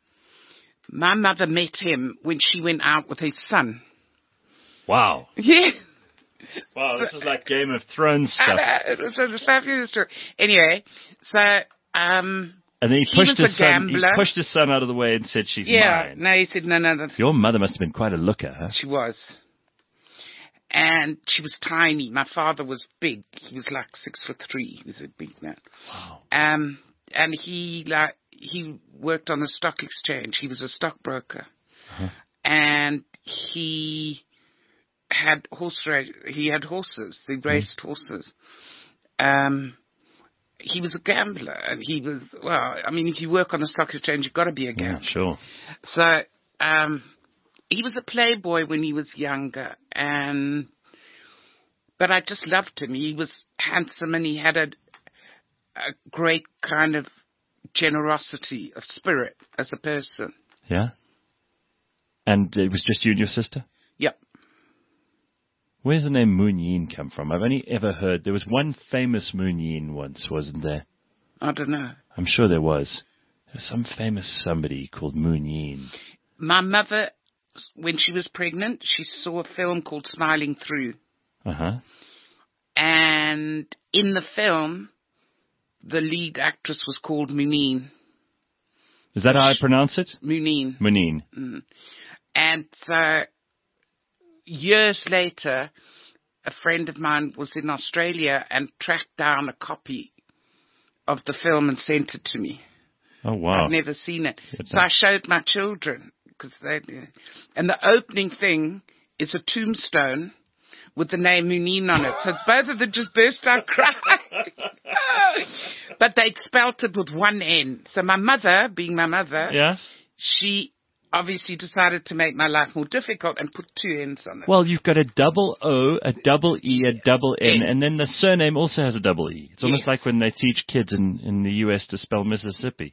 My mother met him when she went out with his son. Wow. Yeah. Wow, this is like Game of Thrones stuff. It was a fabulous story. Anyway, so... um. And then he pushed he was his a son. gambler. He pushed his son out of the way and said, "She's yeah, mine." no, he said, "No, no, that's." Your mother must have been quite a looker, huh? She was, and she was tiny. My father was big. He was like six foot three. He was a big man. Wow. Um, and he like he worked on the stock exchange. He was a stockbroker, uh-huh. and he had horse race. He had horses. They raced mm. horses. Um. He was a gambler, and he was, well, I mean, if you work on the stock exchange, you've got to be a gambler. Yeah, sure. So, um, he was a playboy when he was younger, and, but I just loved him. He was handsome, and he had a, a great kind of generosity of spirit as a person. Yeah? And it was just you and your sister? Yep. Where's the name Moon Yin come from? I've only ever heard, there was one famous Moon Yin once, wasn't there? I don't know. I'm sure there was. There was some famous somebody called Moon Yin. My mother, when she was pregnant, she saw a film called Smiling Through. Uh-huh. And in the film, the lead actress was called Muneen. Is that how I pronounce it? Muneen. Muneen. Mm. And so... years later, a friend of mine was in Australia and tracked down a copy of the film and sent it to me. Oh, wow. I've never seen it. So I showed my children. Cause they, and the opening thing is a tombstone with the name Muneen on it. So both of them just burst out crying. But they'd spelt it with one N. So my mother, being my mother, yeah, she... obviously decided to make my life more difficult and put two N's on it. Well, you've got a double O, a double E, a double N, N. and then the surname also has a double E. It's almost yes. like when they teach kids in, in the U S to spell Mississippi.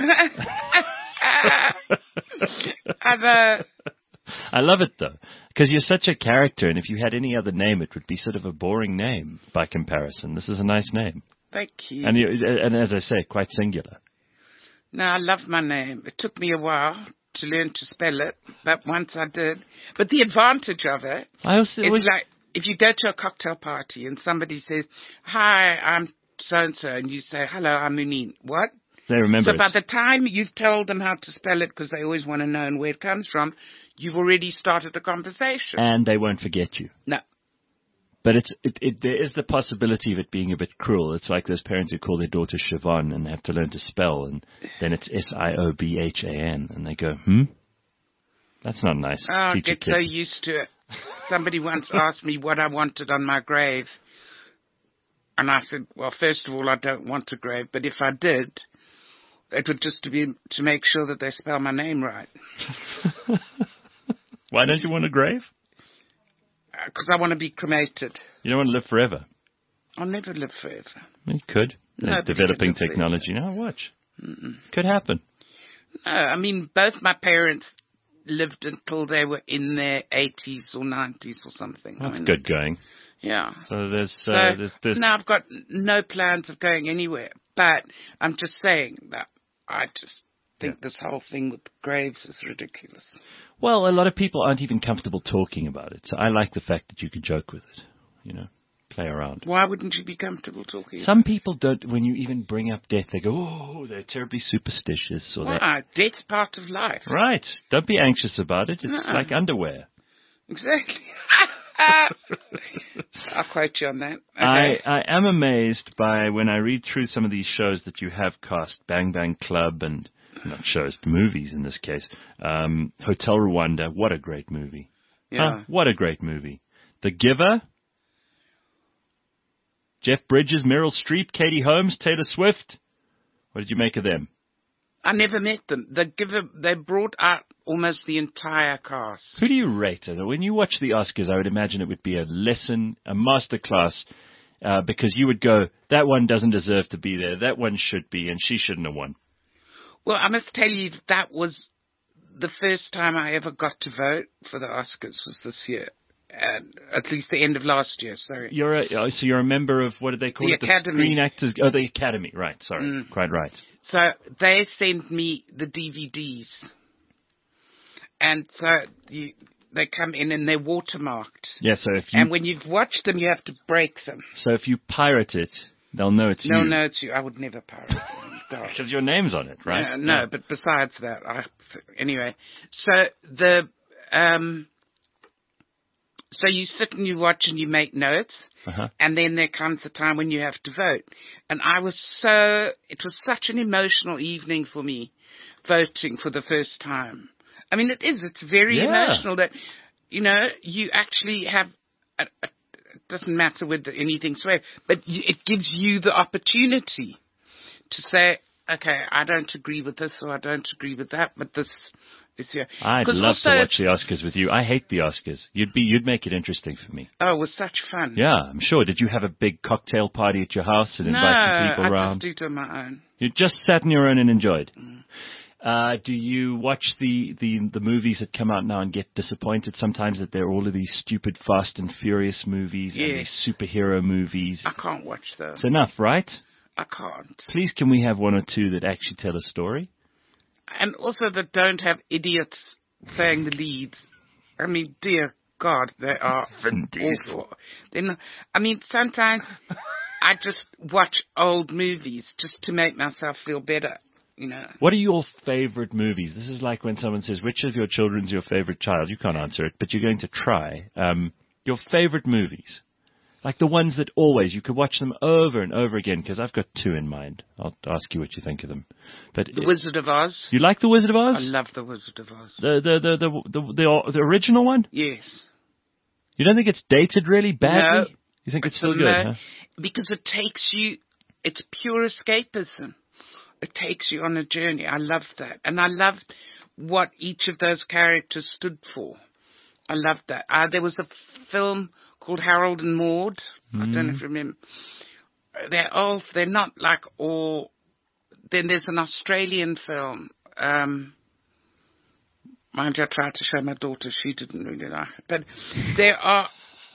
Other... I love it, though, because you're such a character, and if you had any other name, it would be sort of a boring name by comparison. This is a nice name. Thank you. And, you, and as I say, quite singular. No, I love my name. It took me a while to learn to spell it, but once I did. But the advantage of it I also, is was, like if you go to a cocktail party and somebody says, "Hi, I'm so-and-so," and you say, "Hello, I'm Muneen." What? They remember So it. by the time you've told them how to spell it, because they always want to know where it comes from, you've already started a conversation. And they won't forget you. No. But it's it, it, there is the possibility of it being a bit cruel. It's like those parents who call their daughter Siobhan and they have to learn to spell, and then it's S I O B H A N, and they go, hmm? That's not nice. Oh, I Teach get your so kid. used to it. Somebody once asked me what I wanted on my grave. And I said, well, first of all, I don't want a grave, but if I did, it would just to be to make sure that they spell my name right. Why don't you want a grave? Because I want to be cremated. You don't want to live forever. I'll never live forever. You could. They're Nobody developing could live technology. Now watch. Mm-mm. Could happen. No, I mean, both my parents lived until they were in their eighties or nineties or something. That's I mean, good going. Yeah. So there's, uh, So there's, there's now I've got no plans of going anywhere. But I'm just saying that I just think Yeah. this whole thing with graves is ridiculous. Well, a lot of people aren't even comfortable talking about it. So I like the fact that you can joke with it, you know, play around. Why wouldn't you be comfortable talking? Some people don't, when you even bring up death, they go, oh, they're terribly superstitious. Or they're- Why? Death's part of life. Right. Don't be anxious about it. It's Uh-uh. like underwear. Exactly. I'll quote you on that. Okay. I, I am amazed by when I read through some of these shows that you have cast, Bang Bang Club and not shows, movies in this case. Um, Hotel Rwanda, what a great movie. Yeah. Huh? What a great movie. The Giver, Jeff Bridges, Meryl Streep, Katie Holmes, Taylor Swift. What did you make of them? I never met them. They give a, they brought out almost the entire cast. Who do you rate? When you watch the Oscars, I would imagine it would be a lesson, a masterclass, uh, because you would go, that one doesn't deserve to be there, that one should be, and she shouldn't have won. Well, I must tell you, that was the first time I ever got to vote for the Oscars was this year. And at least the end of last year, sorry. You're a, oh, so you're a member of, what did they call the it? Academy. The Screen Actors, oh, the Academy, right, sorry, Mm. quite right. So they sent me the D V Ds. And so you, they come in and they're watermarked. Yeah, so if you... And when you've watched them, you have to break them. So if you pirate it, they'll know it's No, you. no, it's you. I would never pirate them. God. Because your name's on it, right? Uh, no, Yeah. but besides that, I, anyway. So the... Um, So you sit and you watch and you make notes, Uh-huh. and then there comes a time when you have to vote. And I was so, it was such an emotional evening for me, voting for the first time. I mean, it is, it's very Yeah. emotional that, you know, you actually have, a, a, it doesn't matter whether anything's swear, but you, it gives you the opportunity to say, okay, I don't agree with this or I don't agree with that, but this... This year. I'd 'Cause love also, to watch the Oscars with you. I hate the Oscars. You'd be, you'd make it interesting for me. Oh, it was such fun. Yeah, I'm sure. Did you have a big cocktail party at your house and No, invite some people I around? just do it on my own. You just sat on your own and enjoyed. Mm. Uh, do you watch the, the, the movies that come out now and get disappointed sometimes that there are all of these stupid Fast and Furious movies and Yes. these superhero movies? I can't watch those. It's enough, right? I can't. Please, can we have one or two that actually tell a story? And also that don't have idiots playing the leads. I mean, dear God, they are Vin Diesel. awful. They're not, I mean, sometimes I just watch old movies just to make myself feel better, you know. What are your favorite movies? This is like when someone says, which of your children's your favorite child? You can't answer it, but you're going to try. Um, your favorite movies. Like the ones that always, you could watch them over and over again, because I've got two in mind. I'll ask you what you think of them. But The it- Wizard of Oz. you like The Wizard of Oz? I love The Wizard of Oz. The, the, the, the, the, the, the original one? Yes. You don't think it's dated really badly? No. You think it's It's still a good, mo- huh? Because it takes you, it's pure escapism. It takes you on a journey. I love that. And I love what each of those characters stood for. I loved that. Uh, there was a film called Harold and Maude. I don't know if you remember. They're all, they're not like all, then there's an Australian film. Um, mind you, I tried to show my daughter. She didn't really like it. But there are,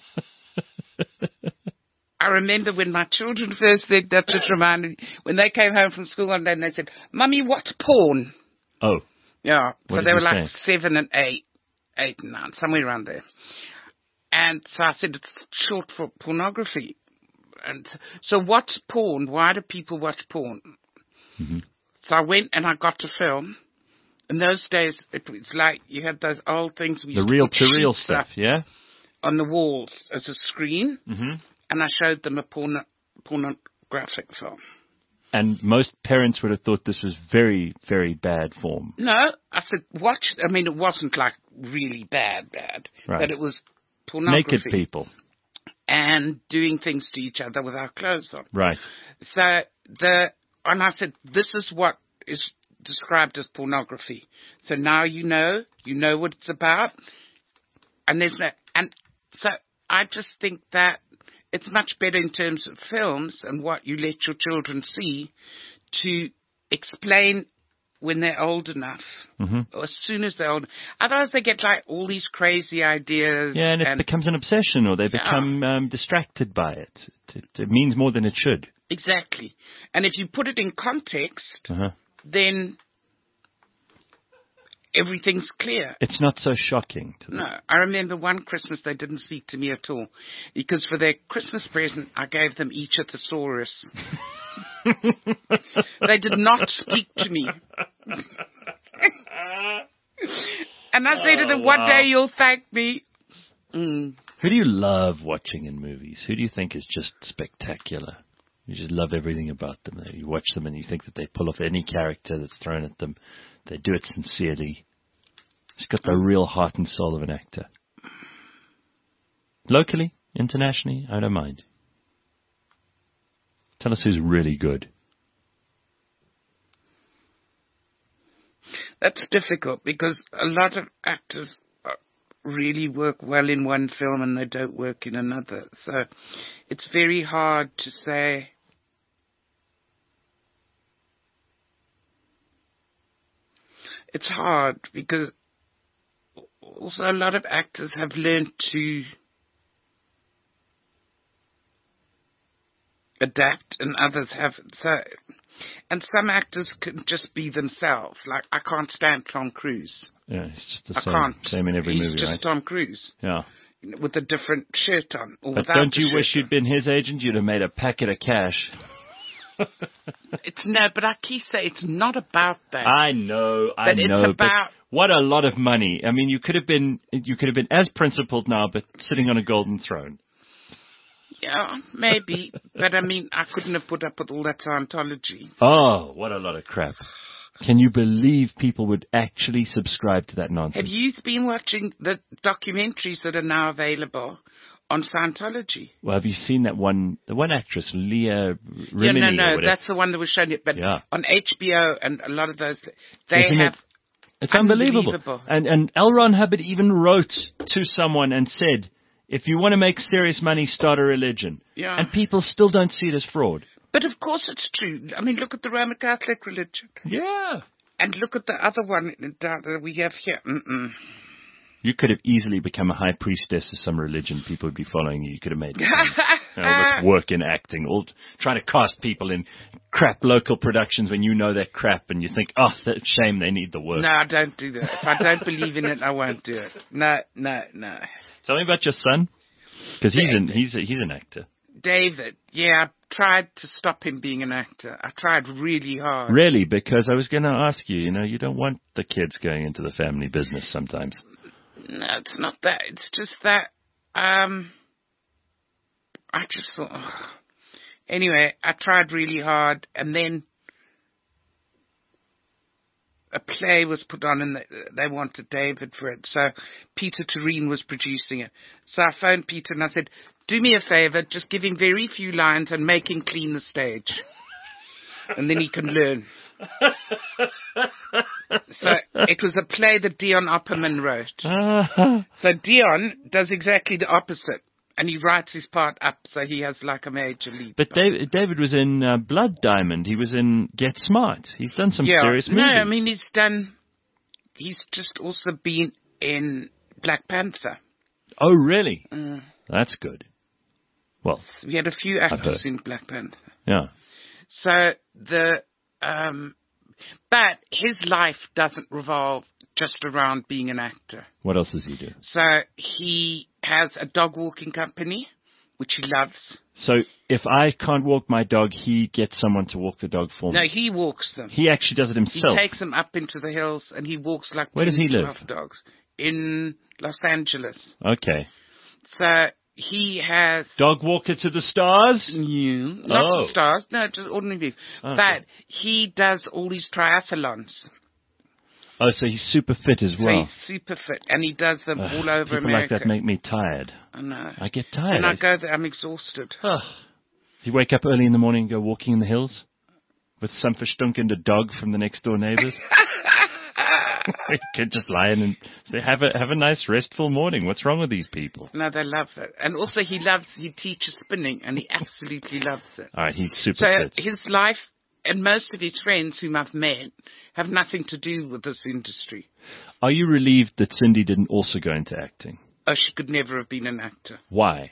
I remember when my children first said that, just reminded me, when they came home from school one day and they said, Mummy, what's porn? Oh, Yeah, What so did they you were like say? seven and eight, eight and nine, somewhere around there. And so I said, it's short for pornography. And so what's porn? Why do people watch porn? Mhm. So I went and I got a film. In those days, it was like you had those old things. We the used to real put to real sheets stuff, up yeah? on the walls as a screen. hmm And I showed them a porno- pornographic film. And most parents would have thought this was very, very bad form. No, I said, watch. I mean, it wasn't like really bad, bad. Right. But it was pornography. Naked people. And doing things to each other without clothes on. Right. So the, and I said, this is what is described as pornography. So now you know, you know what it's about. And there's no, and so I just think that it's much better in terms of films and what you let your children see to explain when they're old enough, hmm or as soon as they're old. Otherwise they get like all these crazy ideas. Yeah, and it and becomes an obsession, or they Yeah. become um, distracted by it. It, it means more than it should. Exactly. And if you put it in context, Uh-huh. then everything's clear. It's not so shocking to them. No, I remember one Christmas they didn't speak to me at all, because for their Christmas present I gave them each a thesaurus. They did not speak to me. And I said to them, Oh, one wow. day you'll thank me. Mm. Who do you love watching in movies? Who do you think is just spectacular? You just love everything about them. You watch them and you think that they pull off any character that's thrown at them. They do it sincerely. She's got the real heart and soul of an actor. Locally, internationally, I don't mind. Tell us who's really good. That's difficult because a lot of actors really work well in one film and they don't work in another. So it's very hard to say. It's hard because also a lot of actors have learned to adapt and others haven't. So, and some actors can just be themselves. Like, I can't stand Tom Cruise. Yeah, he's just the I same. can't. Same in every He's movie, just right? Tom Cruise. Yeah. With a different shirt on. Or But without don't the you shirt wish on. you'd been his agent? You'd have made a packet of cash. It's no, but I keep saying it's not about that. I know, I But it's know. about- But what a lot of money. I mean, you could have been, you could have been as principled now, but sitting on a golden throne. Yeah, maybe. But I mean, I couldn't have put up with all that Scientology. Oh, what a lot of crap. Can you believe people would actually subscribe to that Have nonsense? you been watching the documentaries that are now available on Scientology? Well, have you seen that one, the one actress, Leah Remini? Yeah, no, or no, whatever? that's the one that was shown it. But Yeah. on H B O and a lot of those, they Isn't have. it- It's unbelievable. Unbelievable. And, and L. Ron Hubbard even wrote to someone and said, if you want to make serious money, start a religion. Yeah. And people still don't see it as fraud. But of course it's true. I mean, look at the Roman Catholic religion. Yeah. And look at the other one that we have here. Mm-mm. You could have easily become a high priestess of some religion. People would be following you. You could have made you know, all this work in acting, all trying to cast people in crap local productions when you know they're crap and you think, oh, that shame they need the work. No, I don't do that. If I don't believe in it, I won't do it. No, no, no. Tell me about your son, because he's an, he's, a, he's an actor. David, yeah, I tried to stop him being an actor. I tried really hard. Really? Because I was going to ask you, you know, you don't want the kids going into the family business sometimes. No, it's not that. It's just that, um, I just thought, ugh. Anyway, I tried really hard, and then a play was put on, and they, they wanted David for it. So Peter Tureen was producing it. So I phoned Peter, and I said, do me a favor, just give him very few lines and make him clean the stage. And then he can learn. So it was a play that Dion Opperman wrote. Uh-huh. So Dion does exactly the opposite, and he writes his part up so he has like a major lead. But David, David was in uh, Blood Diamond. He was in Get Smart. He's done some yeah. serious No, movies. I mean he's done. He's just also been in Black Panther. Oh, really? Mm. That's good. Well, We had a few heard. actors in Black Panther. yeah. So the, um, but his life doesn't revolve just around being an actor. What else does he do? So he has a dog walking company, which he loves. So if I can't walk my dog, he gets someone to walk the dog for No, me. he walks them. He actually does it He himself. takes them up into the hills and he walks like Where does he ten, live? twelve dogs in Los Angeles. Okay. So he has Dog walker to the stars? new lots Oh. of stars. No, just ordinary people. Okay. But he does all these triathlons. Oh, so he's super fit as So well. he's super fit and he does them Ugh, all over people America. like that make me tired. I know. I get tired. And I go there, I'm exhausted. Ugh. You wake up early in the morning and go walking in the hills with some verstunken dog from the next door neighbors. You could just lie in and say, have a have a nice restful morning. What's wrong with these people? No, they love it. And also he loves, he teaches spinning and he absolutely loves it. All right, he's super So fit. his life and most of his friends whom I've met have nothing to do with this industry. Are you relieved that Cindy didn't also go into acting? Oh, she could never have been an actor. Why?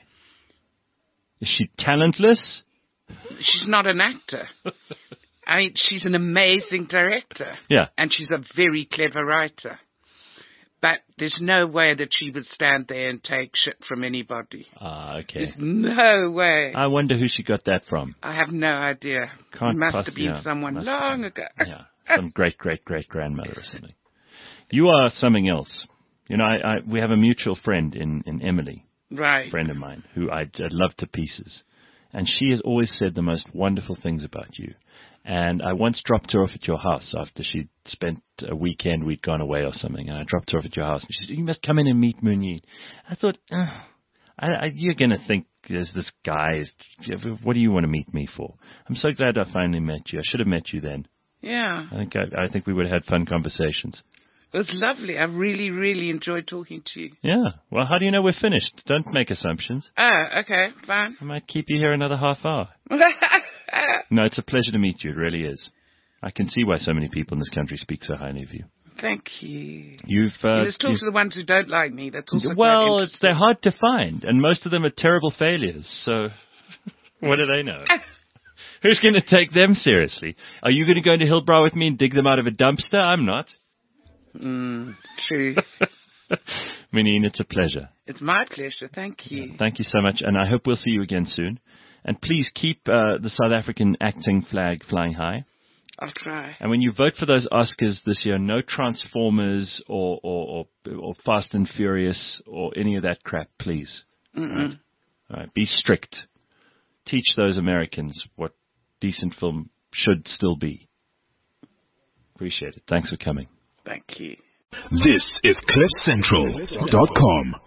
Is she talentless? She's not an actor. I mean, she's an amazing director. Yeah. And she's a very clever writer. But there's no way that she would stand there and take shit from anybody. Ah, okay. There's no way. I wonder who she got that from. I have no idea. Can't it must poss- have been yeah, someone must long have ago. Yeah, some great, great, great grandmother or something. You are something else. You know, I, I we have a mutual friend in, in Emily, Right. a friend of mine, who I, I love to pieces. And she has always said the most wonderful things about you. And I once dropped her off at your house after she'd spent a weekend, we'd gone away or something, and I dropped her off at your house. And she said, you must come in and meet Munir. I thought, oh, I, I, you're going to think there's this guy. What do you want to meet me for? I'm so glad I finally met you. I should have met you then. Yeah. I think I, I think we would have had fun conversations. It was lovely. I really, really enjoyed talking to you. Yeah. Well, how do you know we're finished? Don't make assumptions. Oh, okay, fine. I might keep you here another half hour. No, it's a pleasure to meet you. It really is. I can see why so many people in this country speak so highly of you. Thank you. You've uh, Let's talk you've, to the ones who don't like me. That's also well, quite it's, they're hard to find, and most of them are terrible failures. So, what do they know? Who's going to take them seriously? Are you going to go into Hillbrow with me and dig them out of a dumpster? I'm not. Mm, true. Minine, it's a pleasure. It's my pleasure. Thank you. Thank you so much, and I hope we'll see you again soon. And please keep uh, the South African acting flag flying high. I'll try. And when you vote for those Oscars this year, no Transformers or or, or, or Fast and Furious or any of that crap, please. Mm-mm. All right, be strict. Teach those Americans what decent film should still be. Appreciate it. Thanks for coming. Thank you. This is cliff central dot com.